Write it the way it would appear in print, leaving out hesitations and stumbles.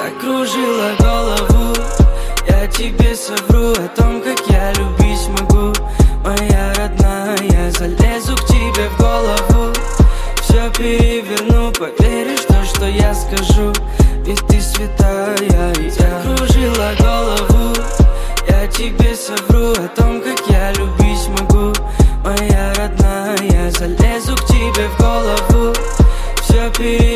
закружила голову. Я тебе совру о том, как я любить могу. Моя родная, залезу к тебе в голову. Все переверну, поверишь в то, что я скажу. Ведь ты святая, и закружила голову. Я тебе совру о том, как я любить могу. Моя родная, залезу к тебе в голову. Все переверну.